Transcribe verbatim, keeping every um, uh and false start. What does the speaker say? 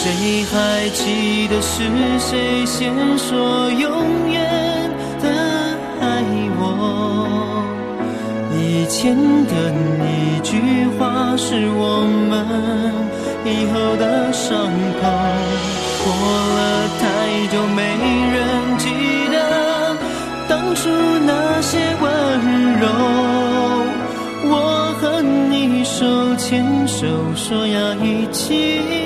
谁还记得是谁先说永远的爱我？以前的一句话是我们以后的伤口，过了太久没人记得当初那些温柔。我和你手牵手说要一起